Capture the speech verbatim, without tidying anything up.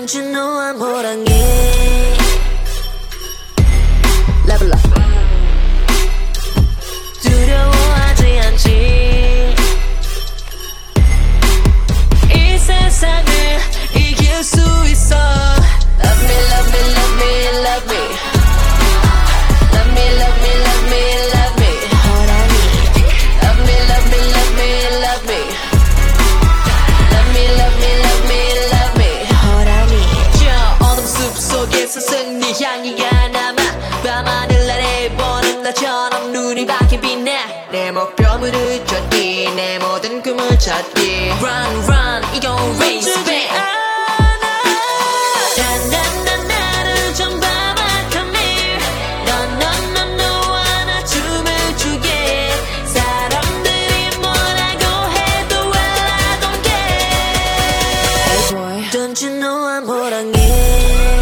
Don't you know I'm 호랑이 Level up 두려워하지 않지 이 세상을 이길 수 있어 Love me, love me, love me, love me Love me, love me, love me, love me 호랑이 Love me, love me, love me, love me Love me, love me, love me, love me 호랑이 저 어둠 숲속에서 승리 향기가 남아 밤하늘 아래 보는 나처럼 눈이 밝게 빛나 내 목표물을 쫓기 내 모든 꿈을 찾기 Run, run, 이건 race back 단단한 나를 정박한 come here No, no, no, no 하나 춤을 추게 사람들이 뭐라고 해도 well I don't care Hey boy, don't you know I'm 호랑이